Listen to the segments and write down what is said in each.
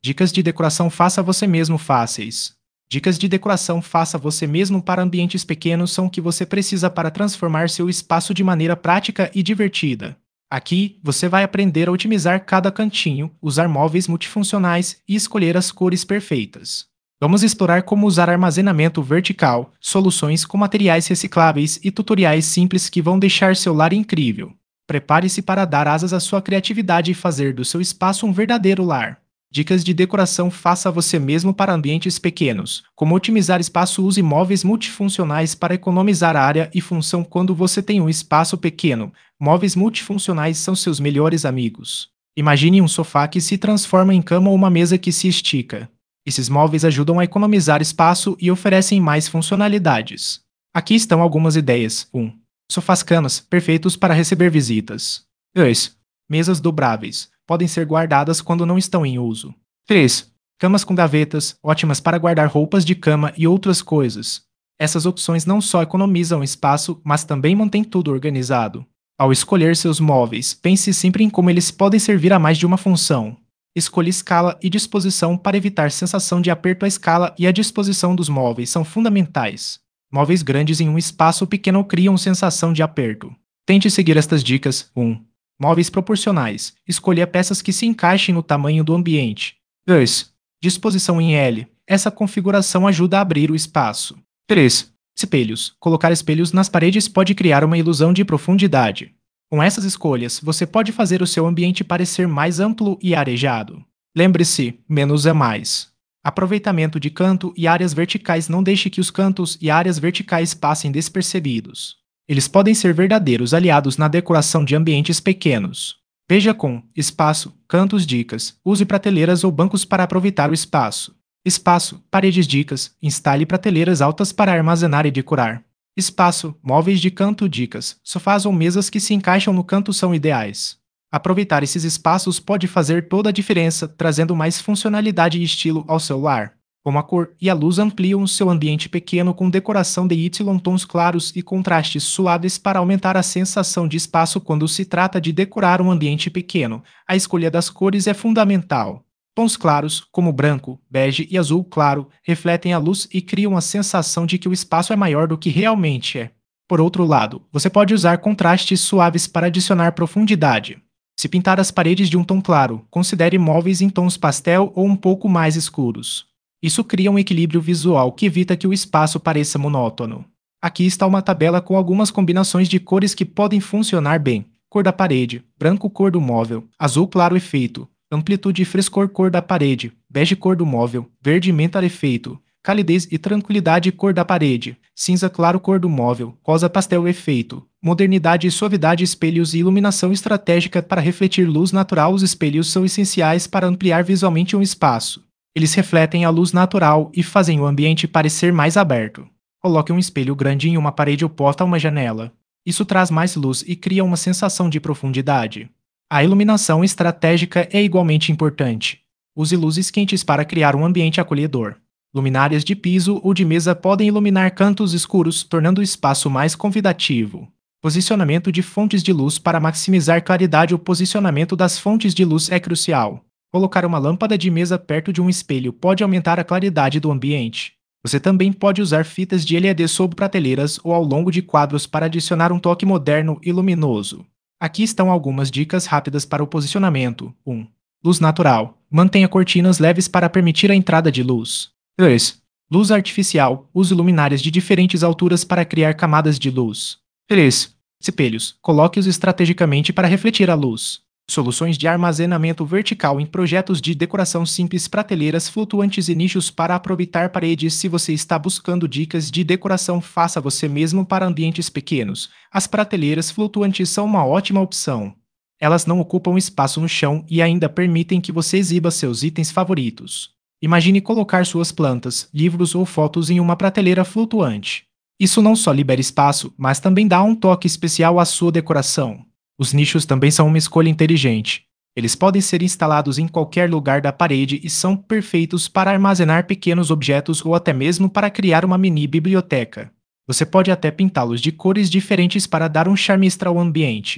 Dicas de decoração faça você mesmo fáceis. Dicas de decoração faça você mesmo para ambientes pequenos são o que você precisa para transformar seu espaço de maneira prática e divertida. Aqui, você vai aprender a otimizar cada cantinho, usar móveis multifuncionais e escolher as cores perfeitas. Vamos explorar como usar armazenamento vertical, soluções com materiais recicláveis e tutoriais simples que vão deixar seu lar incrível. Prepare-se para dar asas à sua criatividade e fazer do seu espaço um verdadeiro lar. Dicas de decoração faça você mesmo para ambientes pequenos, como otimizar espaço. Use móveis multifuncionais para economizar área e função quando você tem um espaço pequeno. Móveis multifuncionais são seus melhores amigos. Imagine um sofá que se transforma em cama ou uma mesa que se estica. Esses móveis ajudam a economizar espaço e oferecem mais funcionalidades. Aqui estão algumas ideias. 1. Sofás-camas, perfeitos para receber visitas. 2. Mesas dobráveis, podem ser guardadas quando não estão em uso. 3. Camas com gavetas, ótimas para guardar roupas de cama e outras coisas. Essas opções não só economizam espaço, mas também mantêm tudo organizado. Ao escolher seus móveis, pense sempre em como eles podem servir a mais de uma função. Escolha escala e disposição para evitar sensação de aperto. A escala e a disposição dos móveis são fundamentais. Móveis grandes em um espaço pequeno criam sensação de aperto. Tente seguir estas dicas. 1. Móveis proporcionais. Escolha peças que se encaixem no tamanho do ambiente. 2. Disposição em L. Essa configuração ajuda a abrir o espaço. 3. Espelhos. Colocar espelhos nas paredes pode criar uma ilusão de profundidade. Com essas escolhas, você pode fazer o seu ambiente parecer mais amplo e arejado. Lembre-se, menos é mais. Aproveitamento de canto e áreas verticais. Não deixe que os cantos e áreas verticais passem despercebidos. Eles podem ser verdadeiros aliados na decoração de ambientes pequenos. Veja com espaço, cantos dicas. Use prateleiras ou bancos para aproveitar o espaço. Espaço, paredes dicas. Instale prateleiras altas para armazenar e decorar. Espaço, móveis de canto dicas. Sofás ou mesas que se encaixam no canto são ideais. Aproveitar esses espaços pode fazer toda a diferença, trazendo mais funcionalidade e estilo ao seu lar. Como a cor e a luz ampliam o seu ambiente pequeno com decoração de tons claros e contrastes suaves para aumentar a sensação de espaço. Quando se trata de decorar um ambiente pequeno, a escolha das cores é fundamental. Tons claros, como branco, bege e azul claro, refletem a luz e criam a sensação de que o espaço é maior do que realmente é. Por outro lado, você pode usar contrastes suaves para adicionar profundidade. Se pintar as paredes de um tom claro, considere móveis em tons pastel ou um pouco mais escuros. Isso cria um equilíbrio visual que evita que o espaço pareça monótono. Aqui está uma tabela com algumas combinações de cores que podem funcionar bem. Cor da parede, branco cor do móvel, azul claro efeito, amplitude e frescor cor da parede, bege cor do móvel, verde menta efeito, calidez e tranquilidade cor da parede, cinza claro cor do móvel, rosa pastel efeito, modernidade e suavidade. Espelhos e iluminação estratégica para refletir luz natural. Os espelhos são essenciais para ampliar visualmente um espaço. Eles refletem a luz natural e fazem o ambiente parecer mais aberto. Coloque um espelho grande em uma parede oposta a uma janela. Isso traz mais luz e cria uma sensação de profundidade. A iluminação estratégica é igualmente importante. Use luzes quentes para criar um ambiente acolhedor. Luminárias de piso ou de mesa podem iluminar cantos escuros, tornando o espaço mais convidativo. Posicionamento de fontes de luz para maximizar claridade. O posicionamento das fontes de luz é crucial. Colocar uma lâmpada de mesa perto de um espelho pode aumentar a claridade do ambiente. Você também pode usar fitas de LED sob prateleiras ou ao longo de quadros para adicionar um toque moderno e luminoso. Aqui estão algumas dicas rápidas para o posicionamento. 1. Luz natural. Mantenha cortinas leves para permitir a entrada de luz. 2. Luz artificial. Use luminárias de diferentes alturas para criar camadas de luz. 3. Espelhos. Coloque-os estrategicamente para refletir a luz. Soluções de armazenamento vertical em projetos de decoração simples. Prateleiras flutuantes e nichos para aproveitar paredes. Se você está buscando dicas de decoração, faça você mesmo para ambientes pequenos. As prateleiras flutuantes são uma ótima opção. Elas não ocupam espaço no chão e ainda permitem que você exiba seus itens favoritos. Imagine colocar suas plantas, livros ou fotos em uma prateleira flutuante. Isso não só libera espaço, mas também dá um toque especial à sua decoração. Os nichos também são uma escolha inteligente. Eles podem ser instalados em qualquer lugar da parede e são perfeitos para armazenar pequenos objetos ou até mesmo para criar uma mini biblioteca. Você pode até pintá-los de cores diferentes para dar um charme extra ao ambiente.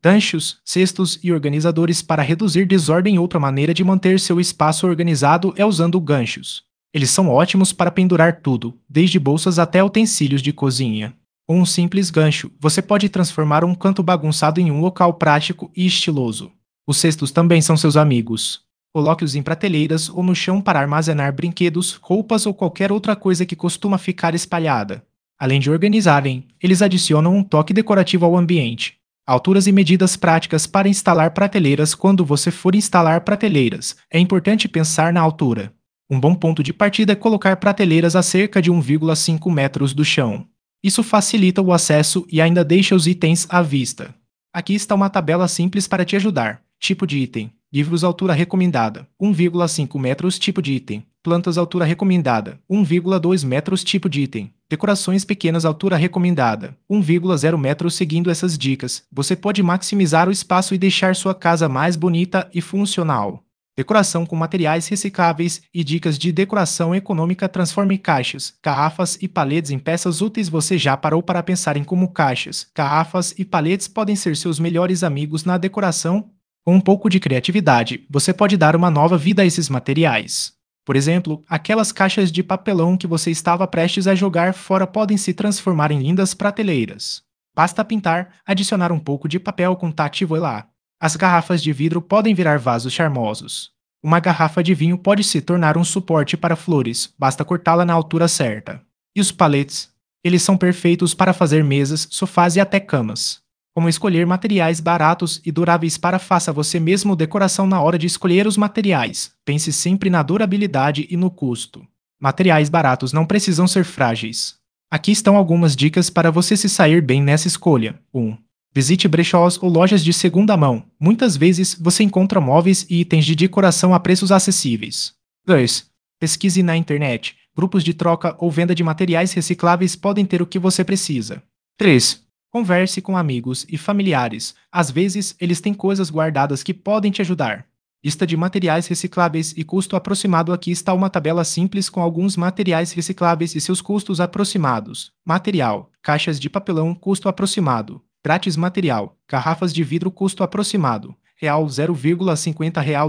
Ganchos, cestos e organizadores para reduzir desordem. Outra maneira de manter seu espaço organizado é usando ganchos. Eles são ótimos para pendurar tudo, desde bolsas até utensílios de cozinha. Com um simples gancho, você pode transformar um canto bagunçado em um local prático e estiloso. Os cestos também são seus amigos. Coloque-os em prateleiras ou no chão para armazenar brinquedos, roupas ou qualquer outra coisa que costuma ficar espalhada. Além de organizarem, eles adicionam um toque decorativo ao ambiente. Alturas e medidas práticas para instalar prateleiras. Quando você for instalar prateleiras, é importante pensar na altura. Um bom ponto de partida é colocar prateleiras a cerca de 1,5 metros do chão. Isso facilita o acesso e ainda deixa os itens à vista. Aqui está uma tabela simples para te ajudar. Tipo de item: livros, altura recomendada 1,5 metros. Tipo de item: plantas, altura recomendada 1,2 metros. Tipo de item: decorações pequenas, altura recomendada 1,0 metros. Seguindo essas dicas, você pode maximizar o espaço e deixar sua casa mais bonita e funcional. Decoração com materiais recicláveis e dicas de decoração econômica. Transforme caixas, garrafas e paletes em peças úteis. Você já parou para pensar em como caixas, garrafas e paletes podem ser seus melhores amigos na decoração? Com um pouco de criatividade, você pode dar uma nova vida a esses materiais. Por exemplo, aquelas caixas de papelão que você estava prestes a jogar fora podem se transformar em lindas prateleiras. Basta pintar, adicionar um pouco de papel contativo e lá. As garrafas de vidro podem virar vasos charmosos. Uma garrafa de vinho pode se tornar um suporte para flores, basta cortá-la na altura certa. E os paletes? Eles são perfeitos para fazer mesas, sofás e até camas. Como escolher materiais baratos e duráveis para faça você mesmo decoração. Na hora de escolher os materiais, pense sempre na durabilidade e no custo. Materiais baratos não precisam ser frágeis. Aqui estão algumas dicas para você se sair bem nessa escolha. 1. Visite brechós ou lojas de segunda mão. Muitas vezes você encontra móveis e itens de decoração a preços acessíveis. 2. Pesquise na internet. Grupos de troca ou venda de materiais recicláveis podem ter o que você precisa. 3. Converse com amigos e familiares. Às vezes, eles têm coisas guardadas que podem te ajudar. Lista de materiais recicláveis e custo aproximado. Aqui está uma tabela simples com alguns materiais recicláveis e seus custos aproximados. Material: caixas de papelão, custo aproximado. Grátis material: garrafas de vidro, custo aproximado. Real 0,50, real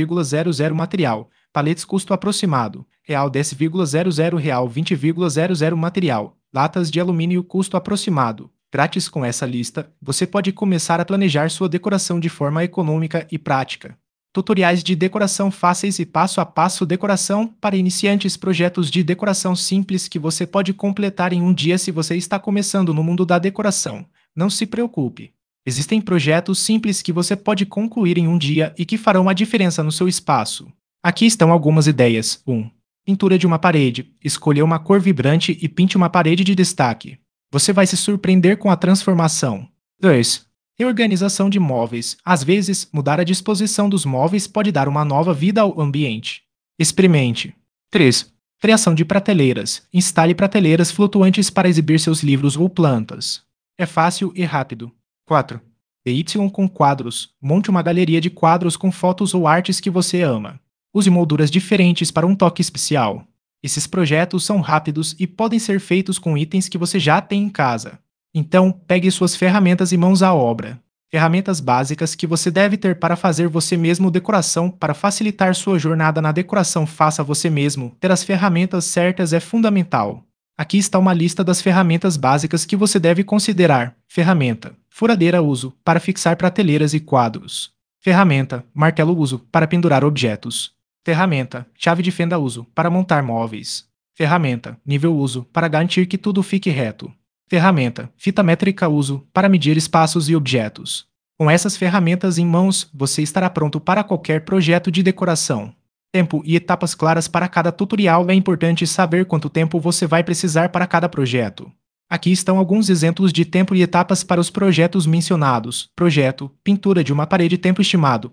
2,00 material. Paletes, custo aproximado. Real 10,00, real 20,00 material. Latas de alumínio, custo aproximado. Grátis. Com essa lista, você pode começar a planejar sua decoração de forma econômica e prática. Tutoriais de decoração fáceis e passo a passo. Decoração para iniciantes. Projetos de decoração simples que você pode completar em um dia. Se você está começando no mundo da decoração, não se preocupe. Existem projetos simples que você pode concluir em um dia e que farão a diferença no seu espaço. Aqui estão algumas ideias. 1. Pintura de uma parede. Escolha uma cor vibrante e pinte uma parede de destaque. Você vai se surpreender com a transformação. 2. Reorganização de móveis. Às vezes, mudar a disposição dos móveis pode dar uma nova vida ao ambiente. Experimente. 3. Criação de prateleiras. Instale prateleiras flutuantes para exibir seus livros ou plantas. É fácil e rápido. 4. PY com quadros. Monte uma galeria de quadros com fotos ou artes que você ama. Use molduras diferentes para um toque especial. Esses projetos são rápidos e podem ser feitos com itens que você já tem em casa. Então, pegue suas ferramentas e mãos à obra. Ferramentas básicas que você deve ter para fazer você mesmo decoração. Para facilitar sua jornada na decoração, faça você mesmo. Ter as ferramentas certas é fundamental. Aqui está uma lista das ferramentas básicas que você deve considerar. Ferramenta: furadeira, uso para fixar prateleiras e quadros. Ferramenta: martelo, uso para pendurar objetos. Ferramenta: chave de fenda, uso para montar móveis. Ferramenta: nível, uso para garantir que tudo fique reto. Ferramenta: fita métrica, uso para medir espaços e objetos. Com essas ferramentas em mãos, você estará pronto para qualquer projeto de decoração. Tempo e etapas claras para cada tutorial. É importante saber quanto tempo você vai precisar para cada projeto. Aqui estão alguns exemplos de tempo e etapas para os projetos mencionados. Projeto: pintura de uma parede. Tempo estimado: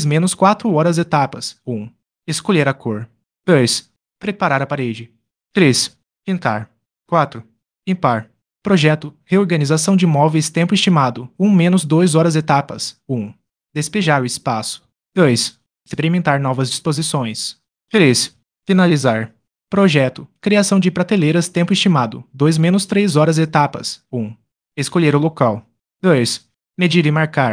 3-4 horas. Etapas: 1. Escolher a cor. 2. Preparar a parede. 3. Pintar. 4. Limpar. Projeto: reorganização de móveis. Tempo estimado: 1-2 horas. Etapas: 1. Despejar o espaço. 2. Experimentar novas disposições. 3. Finalizar. Projeto: criação de prateleiras. Tempo estimado: 2-3 horas. Etapas: 1. Escolher o local. 2. Medir e marcar.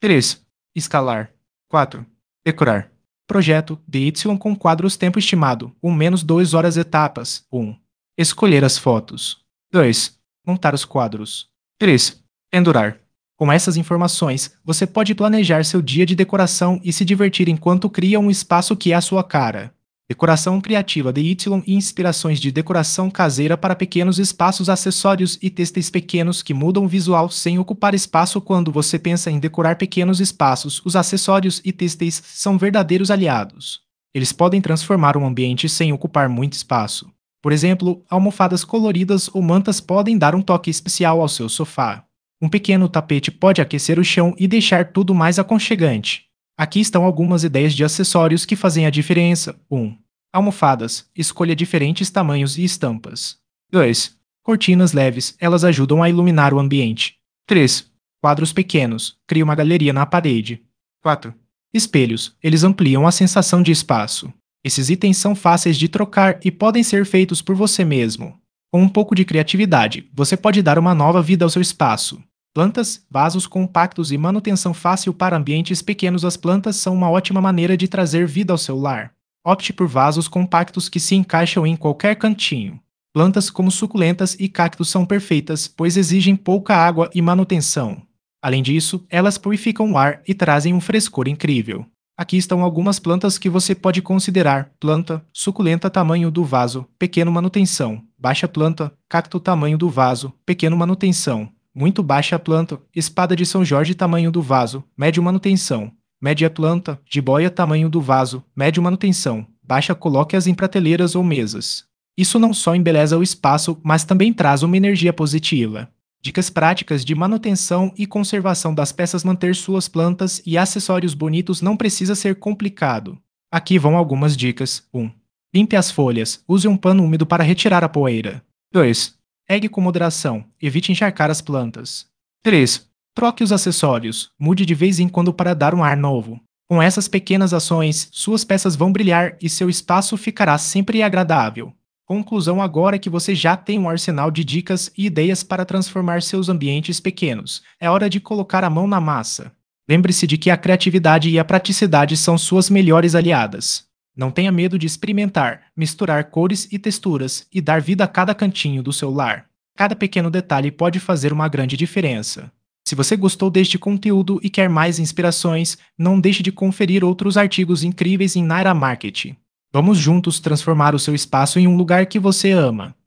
3. Escalar. 4. Decorar. Projeto DY com quadros tempo estimado, 1 - 2 horas etapas. 1. Escolher as fotos. 2. Montar os quadros. 3. Pendurar. Com essas informações, você pode planejar seu dia de decoração e se divertir enquanto cria um espaço que é a sua cara. Decoração criativa DY e inspirações de decoração caseira para pequenos espaços, acessórios e têxteis pequenos que mudam o visual sem ocupar espaço. Quando você pensa em decorar pequenos espaços, os acessórios e têxteis são verdadeiros aliados. Eles podem transformar um ambiente sem ocupar muito espaço. Por exemplo, almofadas coloridas ou mantas podem dar um toque especial ao seu sofá. Um pequeno tapete pode aquecer o chão e deixar tudo mais aconchegante. Aqui estão algumas ideias de acessórios que fazem a diferença. 1. Almofadas. Escolha diferentes tamanhos e estampas. 2. Cortinas leves. Elas ajudam a iluminar o ambiente. 3. Quadros pequenos. Crie uma galeria na parede. 4. Espelhos. Eles ampliam a sensação de espaço. Esses itens são fáceis de trocar e podem ser feitos por você mesmo. Com um pouco de criatividade, você pode dar uma nova vida ao seu espaço. Plantas, vasos compactos e manutenção fácil para ambientes pequenos. As plantas são uma ótima maneira de trazer vida ao seu lar. Opte por vasos compactos que se encaixam em qualquer cantinho. Plantas como suculentas e cactos são perfeitas, pois exigem pouca água e manutenção. Além disso, elas purificam o ar e trazem um frescor incrível. Aqui estão algumas plantas que você pode considerar: planta, suculenta, tamanho do vaso, pequeno, manutenção; baixa planta, cacto, tamanho do vaso, pequeno, manutenção; muito baixa planta, espada de São Jorge, tamanho do vaso, médio, manutenção; média planta, jiboia, tamanho do vaso, médio, manutenção; baixa, coloque-as em prateleiras ou mesas. Isso não só embeleza o espaço, mas também traz uma energia positiva. Dicas práticas de manutenção e conservação das peças. Manter suas plantas e acessórios bonitos não precisa ser complicado. Aqui vão algumas dicas. 1. Limpe as folhas. Use um pano úmido para retirar a poeira. 2. Regue com moderação. Evite encharcar as plantas. 3. Troque os acessórios. Mude de vez em quando para dar um ar novo. Com essas pequenas ações, suas peças vão brilhar e seu espaço ficará sempre agradável. Conclusão: agora que você já tem um arsenal de dicas e ideias para transformar seus ambientes pequenos, é hora de colocar a mão na massa. Lembre-se de que a criatividade e a praticidade são suas melhores aliadas. Não tenha medo de experimentar, misturar cores e texturas e dar vida a cada cantinho do seu lar. Cada pequeno detalhe pode fazer uma grande diferença. Se você gostou deste conteúdo e quer mais inspirações, não deixe de conferir outros artigos incríveis em Naira Market. Vamos juntos transformar o seu espaço em um lugar que você ama.